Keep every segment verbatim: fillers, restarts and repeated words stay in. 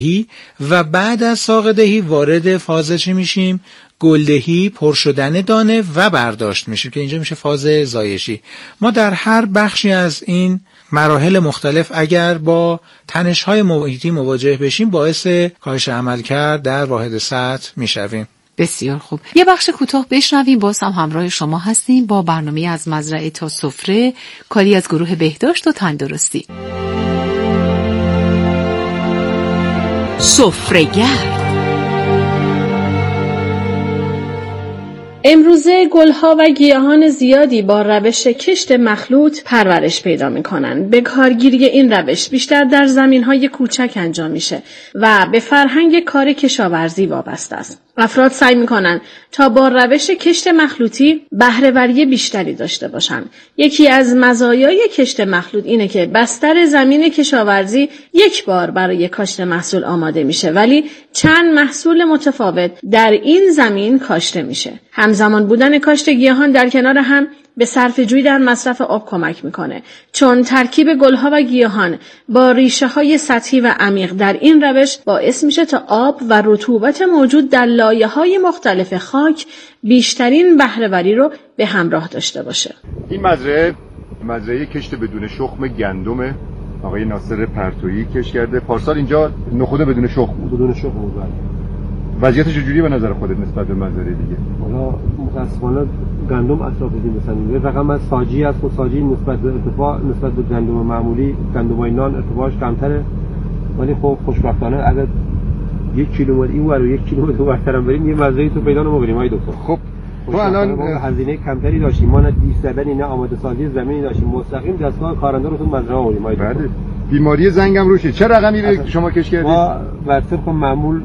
و بعد از ساقه‌دهی وارد فاز چی میشیم؟ گلدهی، پر شدن دانه و برداشت میشیم که اینجا میشه فاز زایشی. ما در هر بخشی از این مراحل مختلف اگر با تنش‌های محیطی مواجه بشیم باعث کاهش عملکرد در واحد سطح میشویم. بسیار خوب. یه بخش کوتاه بشنویم، باز هم همراه شما هستیم با برنامه از مزرعه تا سفره، کاری از گروه بهداشت و تندرستی. سفره‌گرد. امروزه گلها و گیاهان زیادی با روش کشت مخلوط پرورش پیدا می‌کنند. به کارگیری این روش بیشتر در زمین‌های کوچک انجام میشه و به فرهنگ کار کشاورزی وابسته است. افراد سعی می‌کنند تا با روش کشت مخلوطی بهره‌وری بیشتری داشته باشند. یکی از مزایای کشت مخلوط اینه که بستر زمین کشاورزی یک بار برای کاشت محصول آماده میشه، ولی چند محصول متفاوت در این زمین کاشته میشه. همزمان بودن کاشت گیاهان در کنار هم به صرفه‌جویی در مصرف آب کمک میکنه، چون ترکیب گلها و گیاهان با ریشه های سطحی و عمیق در این روش باعث میشه تا آب و رطوبت موجود در لایه‌های مختلف خاک بیشترین بهره‌وری رو به همراه داشته باشه. این مزرعه مزرعه کشت بدون شخم گندم آقای ناصر پرتویی کشت کرده. پارسال اینجا نخود بدون شخم بدون شخم بود. وضعیتش چجوریه به نظر خودت نسبت به مزرعه دیگه؟ حالا متأسفانه گندم اطراف این مثلا یه رقم از ساجی است، خود ساجی نسبت به ارتفاع نسبت به گندم معمولی، گندمای نان ارتفاعش کمتره، ولی خب خوشبختانه اگر یک کیلومتر این ور و یک کیلومتر اونورتر هم بریم یه مزرعه تو پیدا نمی‌کنیم های دکتر. خب تو الان هزینه کمتری داشتیم، ما نه دیس زدنی نه آماده سازی زمینی داشتیم، مستقیم دستگاه کارنده رو تو مزرعه آوردیم های دکتر. بیماری زنگم روشه. چه رقمی رو شما کش کردید؟ ما بر طبق معمول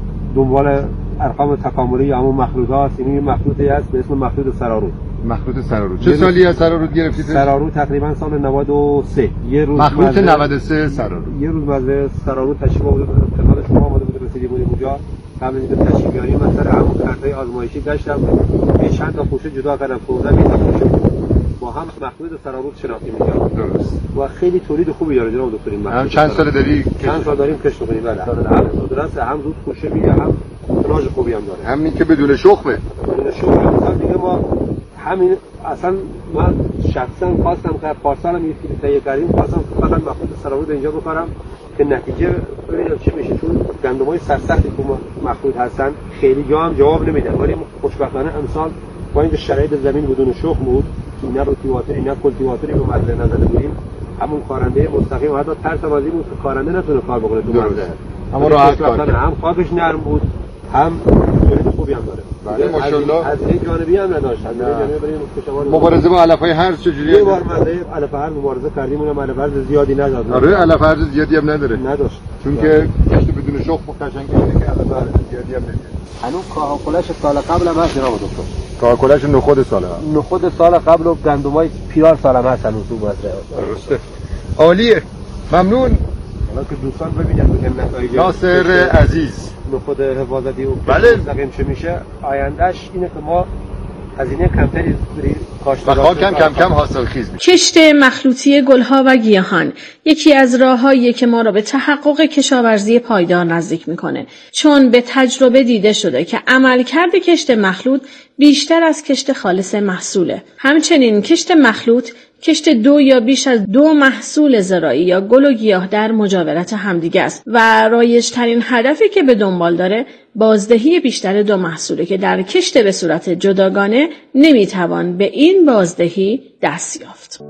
دنبال ارقام تکاملی یا همون مخلوطات، این مخلوطی هست به اسم مخلوط سرارود. مخلوط سرارود. چه سالی از سرارود گرفتید؟ سرارود تقریبا سال نود و سه. یه روز مخلوط نود و سه سرارود. یه روز مزه سرارود تشریف آورد خدمت شما اومده بود رسیدی بود اونجا. قبل از اینکه تشریف بیاریم من سر همون کارتای آزمایشی داشتم. یه چند تا خوشه جدا کردم، خوردم این خوشه با هم مخلوط سرارود شناختی می‌کنم. درست. و خیلی تولید خوبی داره جناب دکتر این مخلوط. چند سال داری؟ چند سال داریم کشت می‌کنیم. بله. هم درست هم زود خوشه میگه، هم تراژ خوبی هم داره. همین که بدون شخمه. بدون شخمه. مثلا دیگه ما همین اصلا من شخصا خواستم که پارسال هم یکی تهیه کردیم، خواستم فقط مخلوط سرارود اینجا بکارم که نتیجه ببینم چی میشه، چون گندمای سرسختی که مخلوط هستن خیلی جا هم جواب نمیدن، ولی خوشبختانه امسال با اینکه شرایط زمین بدون شخم بود، اینا رو کلتیواتور اینا کلتیواتوری به مزرعه نزده بودیم، همون کارنده مستقیم حتی ترس از این بود که کارنده نتونه کار بکنه تو مزرعه، اما راحت کار هم خاکش نرم بود، هم تولید خوبی هم داره. بله ماشاءالله. از این جانبی هم نداشت. از این جانبی بریم کشاورز مبارزه با علف‌های هرز چجوریه؟ یه بار مزرعه علف هرز مبارزه کردیم، اونم علف هرز زیادی نداد. آره علف هرز زیادی هم نداره. نداشت. چون که کشت بدون شخم قشنگه که علف هرز زیادی هم نمیاد. هنوز کاهکلش سال قبل هم هست جناب دکتر. کاهکلش نخود سال قبل. نخود سال قبل و گندمای پیرار سال هم هست هنوز تو مزرعه. درسته. عالیه. ممنون. حالا که دوستان ببینن بگن نتایج ناصر عزیز نخود حفاظتی و بله مستقیم چه میشه، آیندهش اینه که ما هزینه کمتری و خاک هم کم کم حاصل خیز میشه. کشت مخلوطی گلها و گیاهان یکی از راههاییه که ما را به تحقق کشاورزی پایدار نزدیک میکنه، چون به تجربه دیده شده که عملکرد کشت مخلوط بیشتر از کشت خالص محصوله. همچنین کشت مخلوط کشت دو یا بیش از دو محصول زراعی یا گل و گیاه در مجاورت همدیگه است و رایج‌ترین هدفی که به دنبال داره بازدهی بیشتر دو محصوله که در کشت به صورت جداگانه نمیتوان به این بازدهی دست یافت.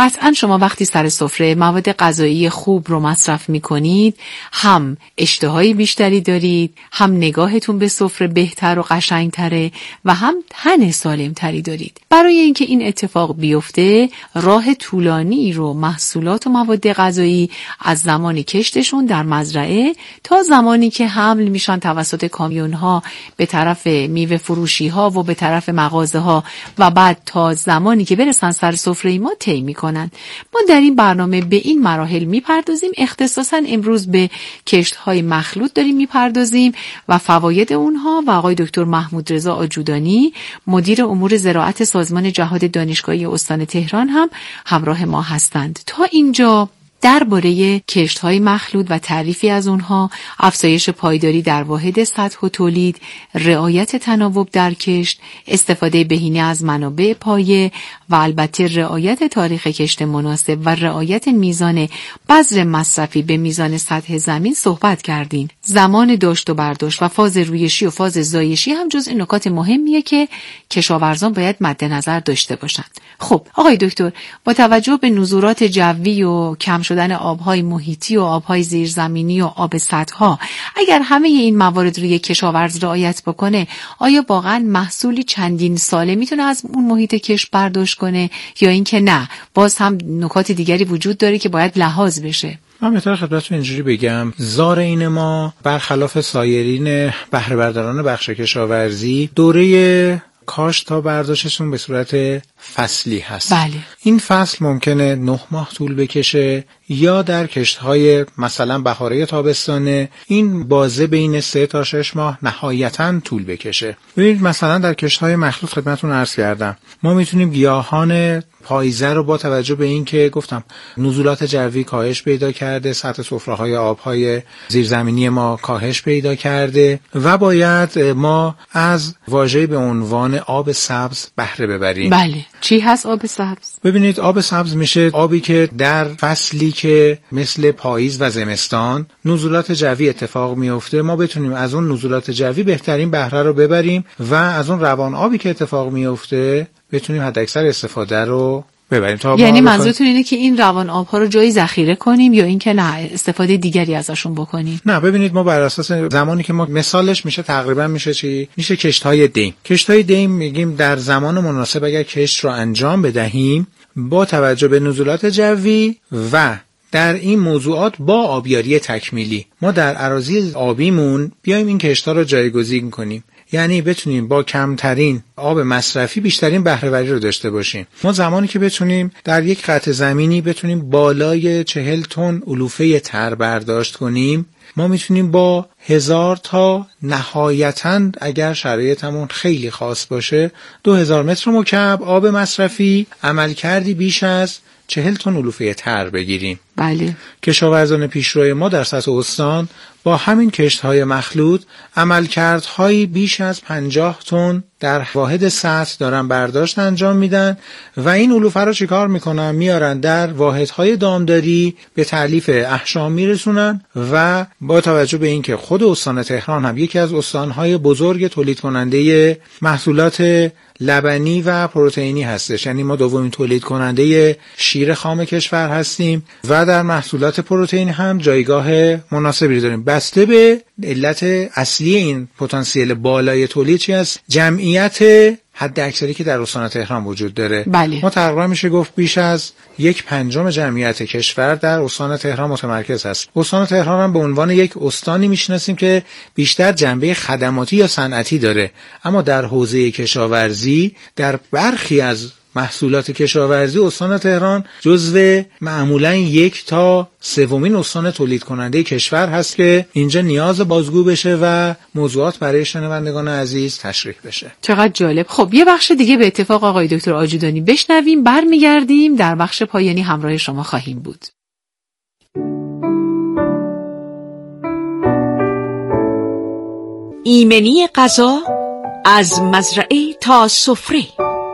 قطعا شما وقتی سر سفره مواد غذایی خوب رو مصرف میکنید هم اشتهای بیشتری دارید، هم نگاهتون به سفره بهتر و قشنگتره و هم تن سالمتری دارید. برای اینکه این اتفاق بیفته راه طولانی رو محصولات و مواد غذایی از زمانی کشتشون در مزرعه تا زمانی که حمل میشن توسط کامیون ها به طرف میوه فروشی ها و به طرف مغازه ها و بعد تا زمانی که برسن سر سفره ما طی میکنن. ما در این برنامه به این مراحل میپردازیم، اختصاصا امروز به کشت های مخلوط داریم میپردازیم و فواید اونها و آقای دکتر محمود رضا آجودانی مدیر امور زراعت سازمان جهاد دانشگاهی استان تهران هم همراه ما هستند. تا اینجا درباره کشت‌های مخلوط و تعریفی از اونها، افزایش پایداری در واحد سطح و تولید، رعایت تناوب در کشت، استفاده بهینه از منابع پایه و البته رعایت تاریخ کشت مناسب و رعایت میزان بذر مصرفی به میزان سطح زمین صحبت کردیم. زمان داشت و برداشت و فاز رویشی و فاز زایشی هم جزء نکات مهمیه که کشاورزان باید مد نظر داشته باشند. خب آقای دکتر، با توجه به نزولات جوی و کم شدن آبهای محیطی و آبهای زیرزمینی و آب سطح‌ها، اگر همه این موارد رو یک کشاورز رعایت بکنه، آیا واقعا محصولی چندین ساله میتونه از اون محیط کشت برداشت کنه یا اینکه نه باز هم نکات دیگری وجود داره که باید لحاظ بشه؟ من بهتر خدمتتون اینجوری بگم، زار این ما برخلاف سایرین بهره برداران بخش کشاورزی دوره کاشت تا برداشتشون به صورت فصلی هست. بله. این فصل ممکنه نه ماه طول بکشه یا در کشت‌های مثلا بهاره تابستانه این بازه بین سه تا شش ماه نهایتاً طول بکشه. ببینید مثلا در کشت‌های مخلوط خدمتتون عرض کردم ما میتونیم گیاهان پاییزه رو با توجه به این که گفتم نزولات جوی کاهش پیدا کرده، سطح سفره‌های آب‌های زیرزمینی ما کاهش پیدا کرده و باید ما از واژه‌ای به عنوان آب سبز بهره ببریم. بله. چی هست آب سبز؟ ببینید آب سبز میشه آبی که در فصلی که مثل پاییز و زمستان نزولات جوی اتفاق میفته ما بتونیم از اون نزولات جوی بهترین بهره رو ببریم و از اون روان آبی که اتفاق میفته بتونیم حداکثر استفاده رو ببریم. تا یعنی منظورتون اینه که این روان آبها رو جایی ذخیره کنیم یا اینکه نه استفاده دیگری ازشون بکنیم؟ نه، ببینید ما بر اساس زمانی که ما مثالش میشه تقریبا میشه چی؟ میشه کشت‌های دیم. کشت‌های دیم میگیم در زمان مناسب اگر کشت رو انجام بدهیم با توجه به نزولات جوی و در این موضوعات با آبیاری تکمیلی ما در اراضی آبیمون بیایم این کشت‌ها رو جایگزین کنیم، یعنی بتونیم با کمترین آب مصرفی بیشترین بهره‌وری رو داشته باشیم. ما زمانی که بتونیم در یک قطع زمینی بتونیم بالای چهل تن علوفه تر برداشت کنیم، ما میتونیم با هزار تا نهایتاً اگر شرایطمون خیلی خاص باشه دو هزار متر مکعب آب مصرفی عمل کردی بیش از چهل تن علوفه تر بگیریم. بله. کشاورزان پیشرو ما در سطح استان با همین کشت‌های مخلوط عملکردهایی بیش از پنجاه تن در واحد سطح دارن برداشت انجام میدن و این علوفه رو چیکار میکنن؟ میارن در واحدهای دامداری به تألیف احشام میرسونن و با توجه به اینکه خود استان تهران هم یکی از استانهای بزرگ تولید کننده محصولات لبنی و پروتئینی هستش، یعنی ما دومین تولید کننده شیر خام کشور هستیم و در محصولات پروتئین هم جایگاه مناسبی داریم. بسته به علت اصلی این پتانسیل بالای تولید چی است؟ جمعیت حد اکثری که در استان تهران وجود داره. بله. ما تقریبا میشه گفت بیش از یک پنجم جمعیت کشور در استان تهران متمرکز است. استان تهران هم به عنوان یک استانی میشناسیم که بیشتر جنبه خدماتی یا صنعتی داره، اما در حوزه کشاورزی در برخی از محصولات کشاورزی استان تهران جزو معمولاً یک تا سومین استان تولید کننده کشور هست که اینجا نیاز بازگو بشه و موضوعات برای شنوندگان عزیز تشریح بشه. چقدر جالب. خب یه بخش دیگه به اتفاق آقای دکتر آجودانی بشنویم، برمیگردیم در بخش پایانی همراه شما خواهیم بود. ایمنی غذا از مزرعه تا سفره.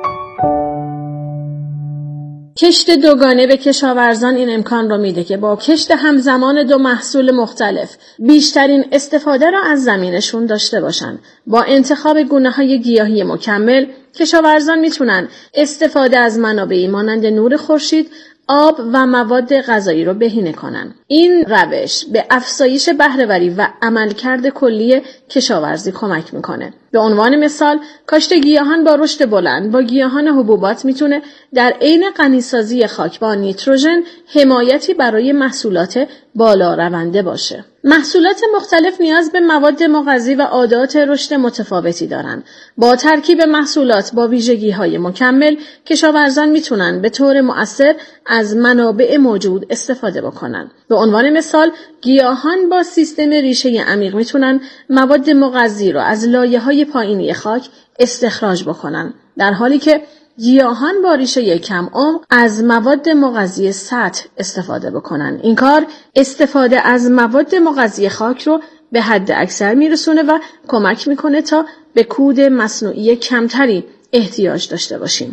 کشت دوگانه به کشاورزان این امکان را میده که با کشت همزمان دو محصول مختلف بیشترین استفاده را از زمینشون داشته باشن. با انتخاب گونه‌های گیاهی مکمل کشاورزان میتونن استفاده از منابعی مانند نور خورشید، آب و مواد غذایی رو بهینه کنن. این روش به افزایش بهره‌وری و عملکرد کلی کشاورزی کمک میکنه. به عنوان مثال، کاشت گیاهان با رشد بلند با گیاهان حبوبات میتونه در عین غنیسازی خاک با نیتروژن حمایتی برای محصولات بالا رونده باشه. محصولات مختلف نیاز به مواد مغذی و عادات رشد متفاوتی دارن. با ترکیب محصولات با ویژگی‌های مکمل، کشاورزان میتونن به طور مؤثر از منابع موجود استفاده بکنن. به عنوان مثال، گیاهان با سیستم ریشه عمیق میتونن مواد مغذی رو از لایه‌های پایینی خاک استخراج بکنن، در حالی که گیاهان با ریشه کم عمق از مواد مغذی سطح استفاده بکنن. این کار استفاده از مواد مغذی خاک رو به حد اکثر میرسونه و کمک میکنه تا به کود مصنوعی کمتری احتیاج داشته باشیم.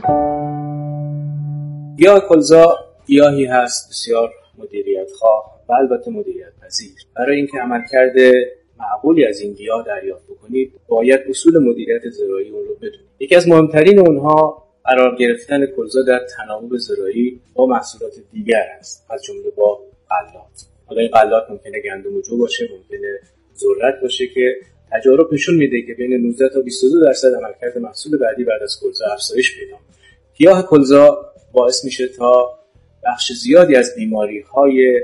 گیاه کلزا گیاهی هست بسیار مدیریت خواه و البته مدیریت پذیر. برای اینکه عملکرد معقولی از این گیاه دریافت بکنید، باید اصول مدیریت زراعی اون رو بدونید. یکی از مهمترین اونها قرار گرفتن کلزا در تناوب زراعی با محصولات دیگر است، از جمله با غلات. حالا این غلات ممکنه گندم و جو باشه، ممکنه ذرت باشه که تجارب نشون میده که بین نوزده تا بیست و دو درصد عملکرد محصول بعدی بعد از کلزا افزایش پیدا کنه. گیاه کلزا باعث میشه تا بخش زیادی از بیماری‌های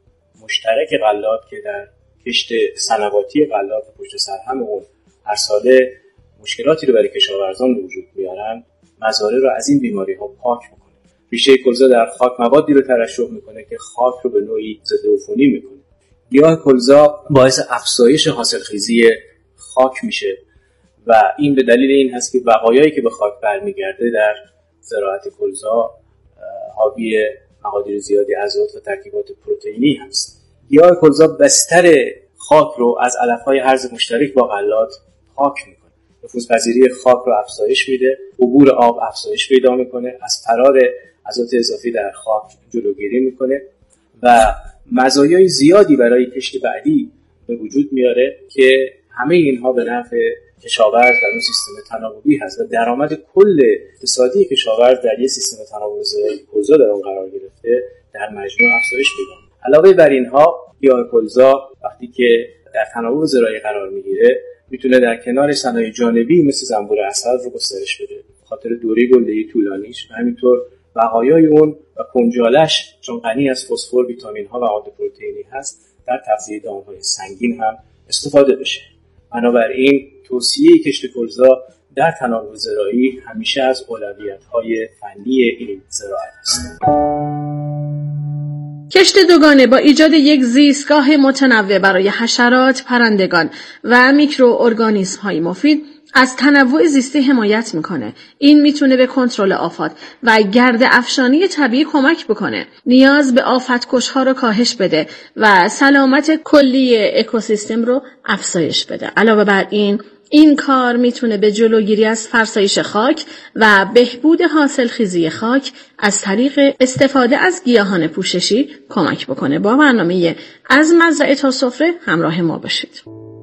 مشترک غلات که در کشت صنواتی غلات و پشت سر هم اون هر ساله مشکلاتی رو برای کشاورزان به وجود میارن، مزارع رو از این بیماری‌ها پاک میکنه. ریشه کلزا در خاک موادی رو ترشح میکنه که خاک رو به نوعی ضد عفونی میکنه. گیاه کلزا باعث افزایش حاصلخیزی خاک میشه و این به دلیل این هست که بقایایی که به خاک برمیگرده در زراعت کلزا حاوی مقادیر زیادی آزوت و ترکیبات پروتئینی هست. گیاه کلزا بستر خاک رو از علف‌های هرز مشترک با غلات پاک میکنه. نفوذپذیری خاک رو افزایش میده، عبور آب افزایش پیدا میکنه، از فرار آزوت اضافی در خاک جلوگیری میکنه و مزایای زیادی برای کشت بعدی به وجود میاره که همه اینها به نفع کشاورز در اون سیستم تناوبی هست و درآمد کل اقتصادی کشاورز در یک سیستم تناوبی زراعی کلزا در اون قرار گرفته در مجموع افزایش پیدا میکنه. علاوه بر اینها، گیاه کلزا وقتی که در تناوب زراعی قرار میگیره میتونه در کنار صنایع جانبی مثل زنبور عسل رو گسترش بده، خاطر دوره گلدهی طولانیش و همینطور بقایای اون و کنجالش چون غنی از فسفر، ویتامین ها و مواد پروتئینی هست در تغذیه دام‌های سنگین هم استفاده بشه. بنابراین توصیه کشت کلزا در تناوب زراعی همیشه از اولویت‌های فنی این زراعت است. کشت دوگانه با ایجاد یک زیستگاه متنوع برای حشرات، پرندگان و میکروارگانیسم‌های مفید از تنوع زیستی حمایت میکنه. این میتونه به کنترل آفات و گرد افشانی طبیعی کمک بکنه. نیاز به آفت‌کش‌ها رو کاهش بده و سلامت کلی اکوسیستم رو افزایش بده. علاوه بر این، این کار میتونه به جلوگیری از فرسایش خاک و بهبود حاصلخیزی خاک از طریق استفاده از گیاهان پوششی کمک بکنه. با برنامه از مزرعه تا سفره همراه ما باشید.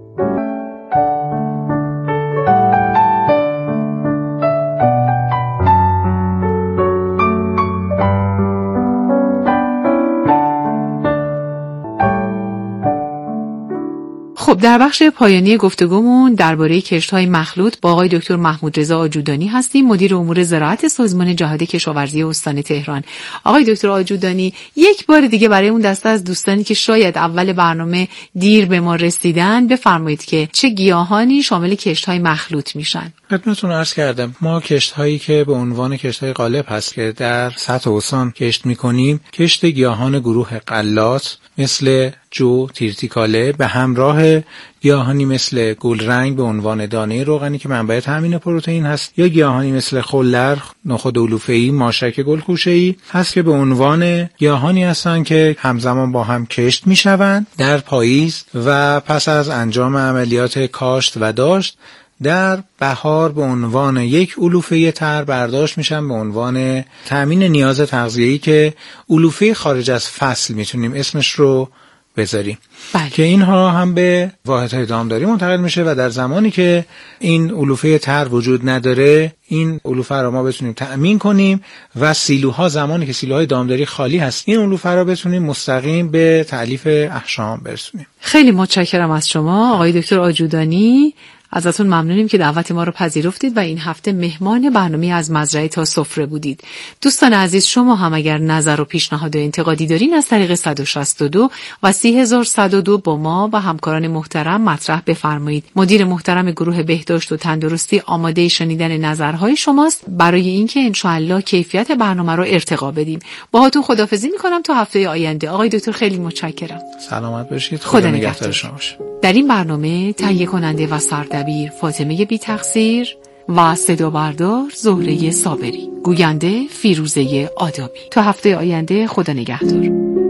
خب در بخش پایانی گفتگومون درباره کشت‌های مخلوط با آقای دکتر محمود رضا آجودانی هستیم، مدیر امور زراعت سازمان جهاد کشاورزی استان تهران. آقای دکتر آجودانی، یک بار دیگه برای اون دسته از دوستانی که شاید اول برنامه دیر به ما رسیدن بفرمایید که چه گیاهانی شامل کشت‌های مخلوط میشن؟ خدمتتون عرض کردم ما کشت‌هایی که به عنوان کشت‌های غالب هست که در سطح استان کشت می‌کنیم، کشت گیاهان گروه غلات مثل جو، تیرتیکاله به همراه گیاهانی مثل گلرنگ به عنوان دانه روغنی که منبع تامین پروتئین هست، یا گیاهانی مثل خلر، نخود علوفه‌ای، ماشک گلکوشه‌ای هست که به عنوان گیاهانی هستن که همزمان با هم کشت میشوند در پاییز و پس از انجام عملیات کاشت و داشت در بهار به عنوان یک علوفه تر برداشت میشن به عنوان تامین نیاز تغذیه‌ای که علوفه خارج از فصل میتونیم اسمش رو بذاریم بله. که اینها هم به واحدهای دامداری منتقل میشه و در زمانی که این علوفه تر وجود نداره این علوفه را ما بتونیم تأمین کنیم و سیلوها زمانی که سیلوهای دامداری خالی هست این علوفه را بتونیم مستقیم به تألیف احشام برسونیم. خیلی متشکرم از شما آقای دکتر آجودانی، ازتون ممنونیم که دعوت ما رو پذیرفتید و این هفته مهمان برنامه از مزرعه تا سفره بودید. دوستان عزیز، شما هم اگر نظر و پیشنهاد و انتقادی دارین از طریق صد و شصت و دو و سی هزار و صد و دو با ما و همکاران محترم مطرح بفرمایید. مدیر محترم گروه بهداشت و تندرستی آماده شنیدن نظرهای شماست برای اینکه انشاءالله کیفیت برنامه رو ارتقا بدیم. باهاتون خداحافظی میکنم تا هفته آینده. آقای دکتر خیلی متشکرم. سلامت باشید. خدا, خدا نگهدار شما باشه. در این برنامه تهیه کننده و سردبیر فاطمه بی تقصیر و صدا بردار زهره صابری، گوینده فیروزه آدابی. تا هفته آینده، خدا نگهدار.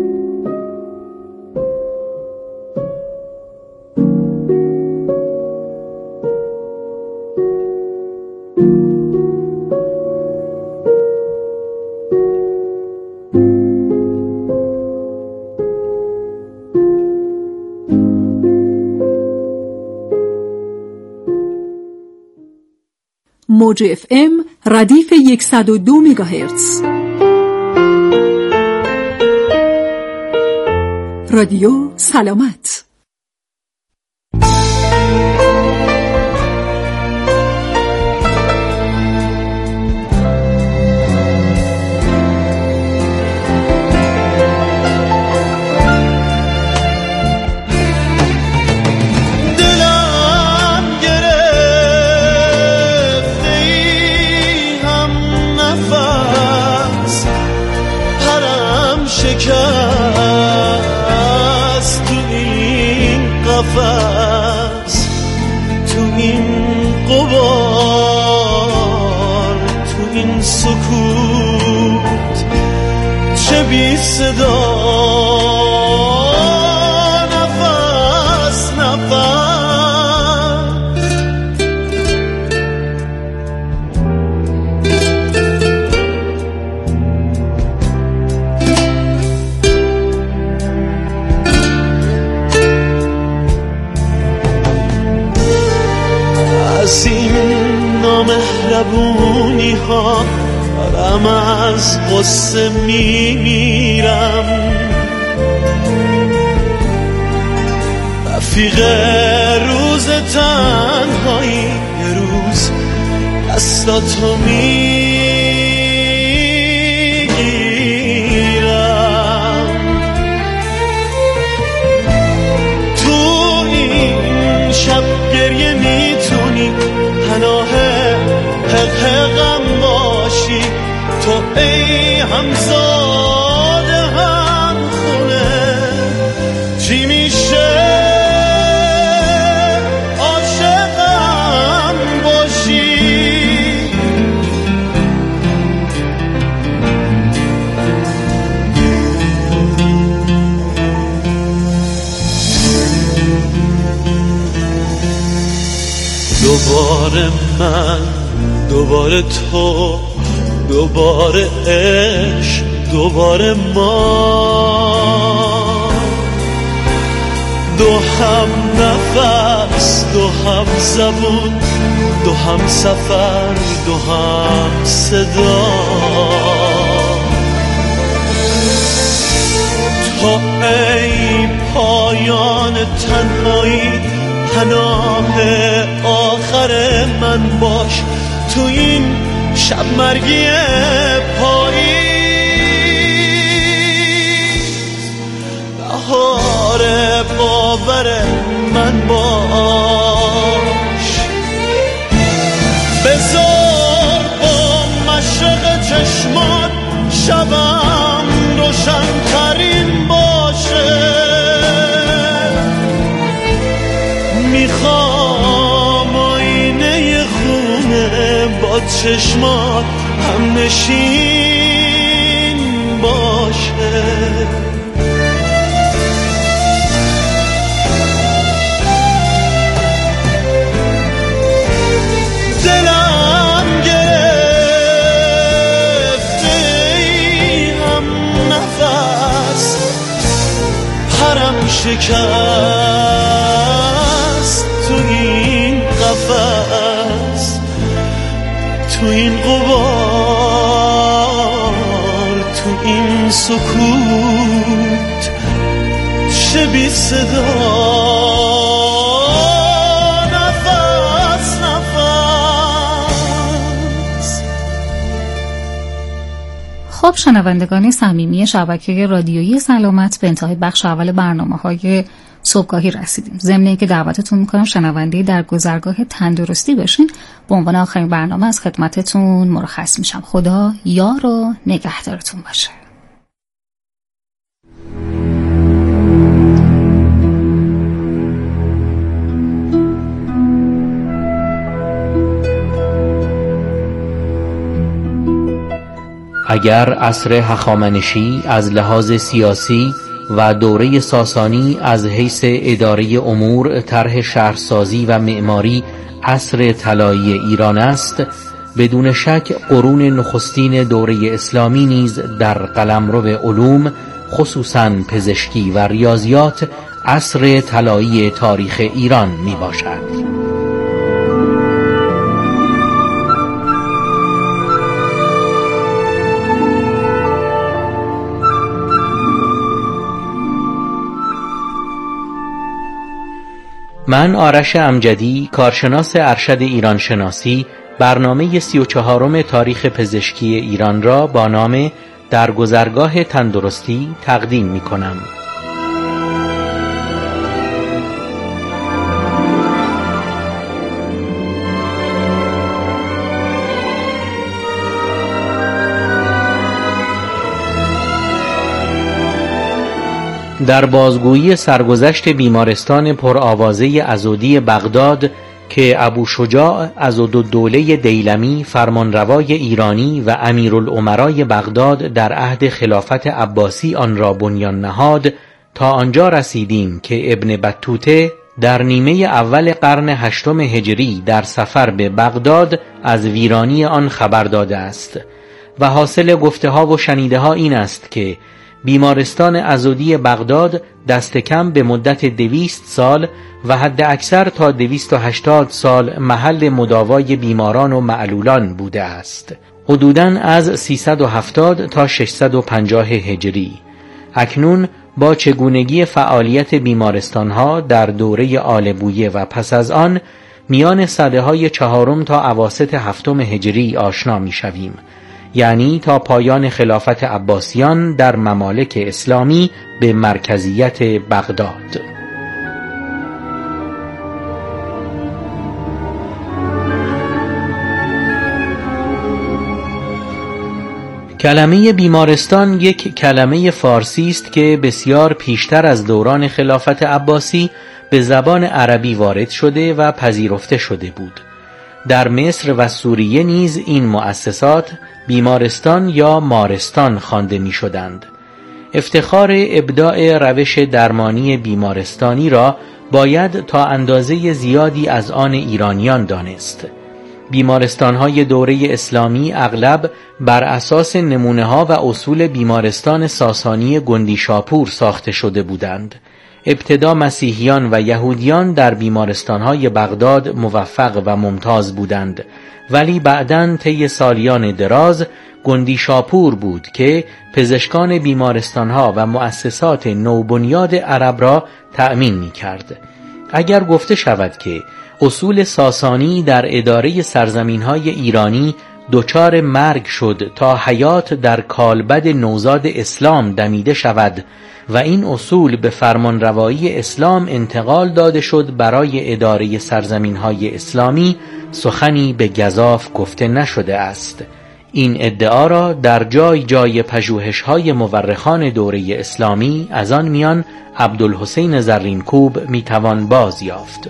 موج اف ام ردیف صد و دو مگاهرتز. رادیو سلامت. شکست تو این قفس، تو این غبار، تو این سکوت، چه بی صدا نفس نفس. از این نامهربونی ها دارم از غصه میمیرم، رفیق روز تنهایی یه روز دستاتو میگیرم. تو این شب گریه میتونی پناه حقم باشی، تو ای همزاده هم خونه چی میشه عاشقم باشی. دوباره من، دوباره تو، دوباره عشق، دوباره ما، دو هم نفس، دو هم زبون، دو هم سفر، دو هم صدا. تو ای پایان تنهایی پناه آخر من باش، تو این شب مرگی پاییز بهار باور من باش. بذار با مشرق چشمات شبم روشن ترین باشه، میخوام آینه خونه با چشمات هم نشین باشه. دلم گرفته ای هم نفس، پرم شکست تو این قفس، تو این غبار، تو این سکوت چه بی صدا نفس نفس. خب شنوندگان صمیمی شبکه رادیویی سلامت، به انتهای بخش اول برنامه‌های صبحگاهی رسیدیم. ضمن اینکه دعوتتون میکنم شنونده در گذرگاه تندرستی باشین، به عنوان آخرین برنامه از خدمتتون مرخص میشم. خدا یار و نگهدارتون باشه. اگر عصر هخامنشی از لحاظ سیاسی و دوره ساسانی از حیث اداره امور، طرح شهرسازی و معماری عصر طلایی ایران است، بدون شک قرون نخستین دوره اسلامی نیز در قلمرو علوم، خصوصاً پزشکی و ریاضیات، عصر طلایی تاریخ ایران می باشد. من آرش امجدی، کارشناس ارشد ایران شناسی، برنامه سی و چهارم تاریخ پزشکی ایران را با نام در گذرگاه تندرستی تقدیم می کنم. در بازگویی سرگذشت بیمارستان پرآوازه عضدی بغداد که ابو شجاع عضدالدوله دیلمی فرمانروای ایرانی و امیرالامرای بغداد در عهد خلافت عباسی آن را بنیان نهاد، تا آنجا رسیدیم که ابن بطوطه در نیمه اول قرن هشتم هجری در سفر به بغداد از ویرانی آن خبر داده است و حاصل گفته ها و شنیده ها این است که بیمارستان عضدی بغداد دست کم به مدت دویست سال و حد اکثر تا دویست و هشتاد سال محل مداوای بیماران و معلولان بوده است، حدوداً از سیصد و هفتاد تا ششصد و پنجاه هجری. اکنون با چگونگی فعالیت بیمارستانها در دوره آل بویه و پس از آن میان سده های چهارم تا اواسط هفتم هجری آشنا می شویم، یعنی تا پایان خلافت عباسیان در ممالک اسلامی به مرکزیت بغداد. کلمه بیمارستان یک کلمه فارسی است که بسیار پیشتر از دوران خلافت عباسی به زبان عربی وارد شده و پذیرفته شده بود. در مصر و سوریه نیز این مؤسسات بیمارستان یا مارستان خوانده می شدند. افتخار ابداع روش درمانی بیمارستانی را باید تا اندازه زیادی از آن ایرانیان دانست. بیمارستان‌های دوره اسلامی اغلب بر اساس نمونه‌ها و اصول بیمارستان ساسانی گندیشاپور ساخته شده بودند. ابتدا مسیحیان و یهودیان در بیمارستان‌های بغداد موفق و ممتاز بودند، ولی بعداً طی سالیان دراز گندیشاپور بود که پزشکان بیمارستان‌ها و مؤسسات نوبنیاد عرب را تأمین می‌کرد. اگر گفته شود که اصول ساسانی در اداره سرزمین‌های ایرانی دچار مرگ شد تا حیات در کالبد نوزاد اسلام دمیده شود و این اصول به فرمانروایی اسلام انتقال داده شد برای اداره سرزمین‌های اسلامی، سخنی به گزاف گفته نشده است. این ادعا را در جای جای پژوهش‌های مورخان دوره اسلامی از آن میان عبدالحسین زرینکوب میتوان باز یافت.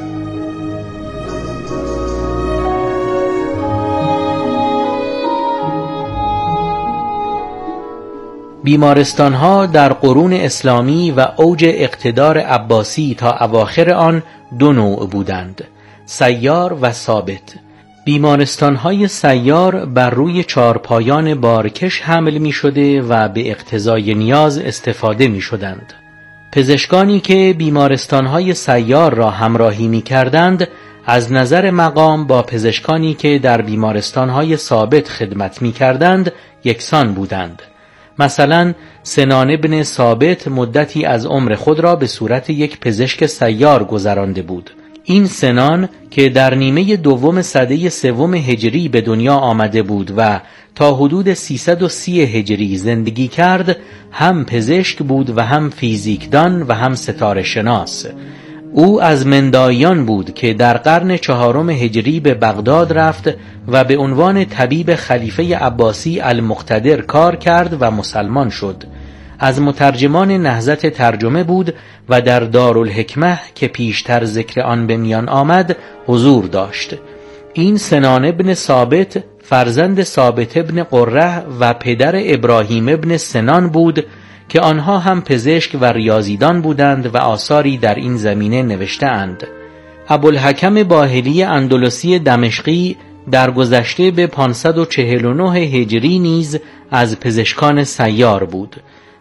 بیمارستانها در قرون اسلامی و اوج اقتدار عباسی تا اواخر آن دو نوع بودند: سیار و ثابت. بیمارستانهای سیار بر روی چارپایان بارکش حمل می شده و به اقتضای نیاز استفاده می شدند. پزشکانی که بیمارستانهای سیار را همراهی می کردند از نظر مقام با پزشکانی که در بیمارستانهای ثابت خدمت می کردند یکسان بودند. مثلا سنان بن ثابت مدتی از عمر خود را به صورت یک پزشک سیار گذرانده بود. این سنان که در نیمه دوم سده سوم هجری به دنیا آمده بود و تا حدود سیصد و سی هجری زندگی کرد، هم پزشک بود و هم فیزیکدان و هم ستاره شناس. او از مندایان بود که در قرن چهارم هجری به بغداد رفت و به عنوان طبیب خلیفه عباسی المقتدر کار کرد و مسلمان شد. از مترجمان نهضت ترجمه بود و در دارالحکمه که پیشتر ذکر آن به میان آمد حضور داشت. این سنان ابن ثابت فرزند ثابت ابن قره و پدر ابراهیم ابن سنان بود که آنها هم پزشک و ریاضیدان بودند و آثاری در این زمینه نوشته اند. ابوالحکم باهلی اندلسی دمشقی در گذشته به پانصد و چهل و نه هجری نیز از پزشکان سیار بود.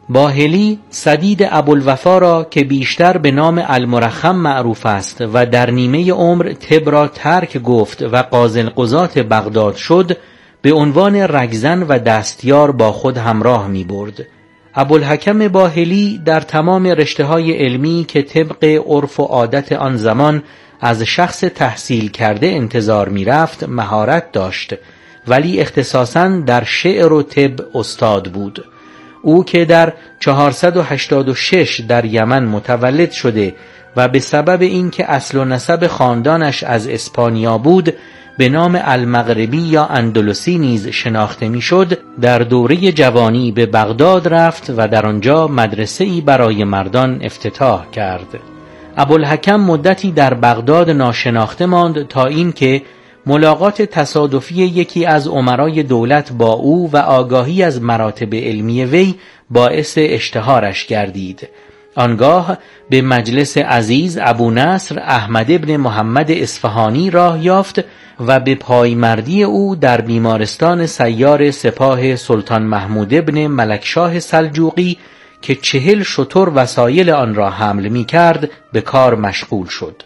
باهلی سدید ابوالوفا را که بیشتر به نام المرخم معروف است و در نیمه عمر طب را ترک گفت و قاضی القضات بغداد شد، به عنوان رگزن و دستیار با خود همراه می برد. ابوالحکم باهلی در تمام رشته‌های علمی که طبق عرف و عادت آن زمان از شخص تحصیل کرده انتظار می رفت مهارت داشت، ولی اختصاصاً در شعر و طب استاد بود. او که در چهارصد و هشتاد و شش در یمن متولد شده و به سبب اینکه اصل و نسب خاندانش از اسپانیا بود به نام المغربی یا اندلسی نیز شناخته میشد، در دوره جوانی به بغداد رفت و در آنجا مدرسه‌ای برای مردان افتتاح کرد. ابوالحکم مدتی در بغداد ناشناخته ماند تا اینکه ملاقات تصادفی یکی از امرای دولت با او و آگاهی از مراتب علمی وی باعث اشتهارش گردید. آنگاه به مجلس عزیز ابو نصر احمد ابن محمد اصفهانی راه یافت و به پایمردی او در بیمارستان سیار سپاه سلطان محمود ابن ملکشاه سلجوقی که چهل شتر وسایل آن را حمل می کرد به کار مشغول شد.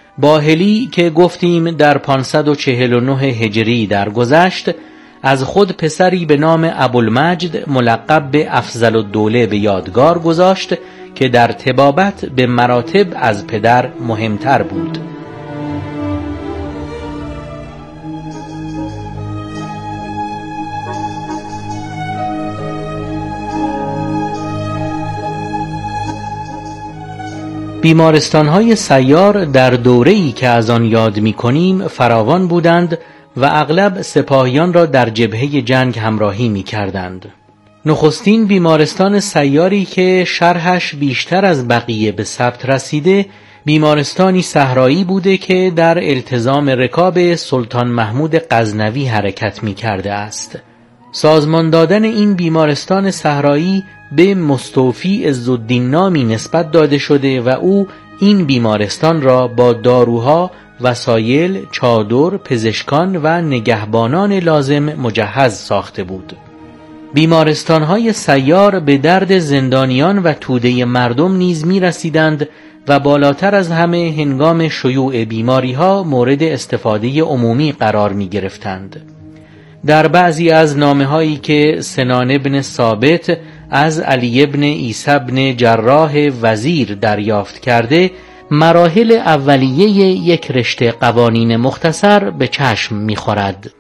باهلی که گفتیم در پانصد و چهل و نه هجری درگذشت، از خود پسری به نام ابوالمجد ملقب به افضل الدوله به یادگار گذاشت که در طبابت به مراتب از پدر مهمتر بود. بیمارستان‌های سیار در دوره‌ای که از آن یاد می‌کنیم فراوان بودند و اغلب سپاهیان را در جبهه جنگ همراهی می‌کردند. نخستین بیمارستان سیاری که شرحش بیشتر از بقیه به ثبت رسیده، بیمارستانی صحرایی بوده که در التزام رکاب سلطان محمود غزنوی حرکت می‌کرده است. سازمان دادن این بیمارستان صحرایی به مستوفی عزالدین نامی نسبت داده شده و او این بیمارستان را با داروها، وسایل، چادر، پزشکان و نگهبانان لازم مجهز ساخته بود. بیمارستان‌های سیار به درد زندانیان و توده مردم نیز می رسیدند و بالاتر از همه هنگام شیوع بیماری‌ها مورد استفاده عمومی قرار می گرفتند. در بعضی از نامه‌هایی که سنان ابن ثابت از علی ابن عیسی ابن جراح وزیر دریافت کرده، مراحل اولیه یک رشته قوانین مختصر به چشم می‌خورد.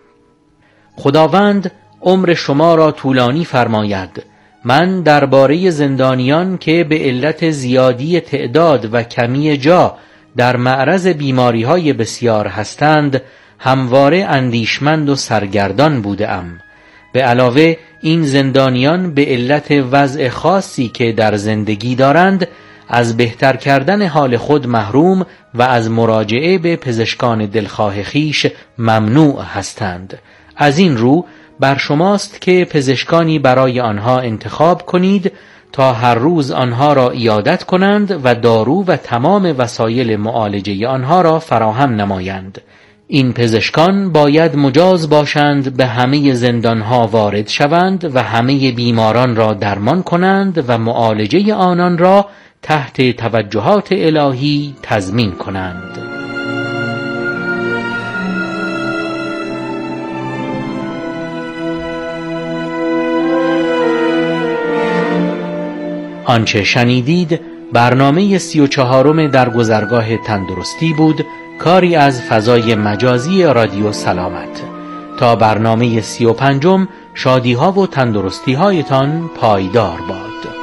خداوند عمر شما را طولانی فرماید. من درباره زندانیان که به علت زیادی تعداد و کمی جا در معرض بیماری‌های بسیار هستند همواره اندیشمند و سرگردان بودم. به علاوه این زندانیان به علت وضع خاصی که در زندگی دارند از بهتر کردن حال خود محروم و از مراجعه به پزشکان دلخواه خیش ممنوع هستند. از این رو بر شماست که پزشکانی برای آنها انتخاب کنید تا هر روز آنها را عیادت کنند و دارو و تمام وسایل معالجه آنها را فراهم نمایند. این پزشکان باید مجاز باشند به همه زندانها وارد شوند و همه بیماران را درمان کنند و معالجه آنان را تحت توجهات الهی تضمین کنند. آنچه شنیدید برنامه سی و چهارم در گذرگاه تندرستی بود، کاری از فضای مجازی رادیو سلامت. تا برنامه سی و پنجم، شادی‌ها و تندرستی‌هایتان پایدار باد.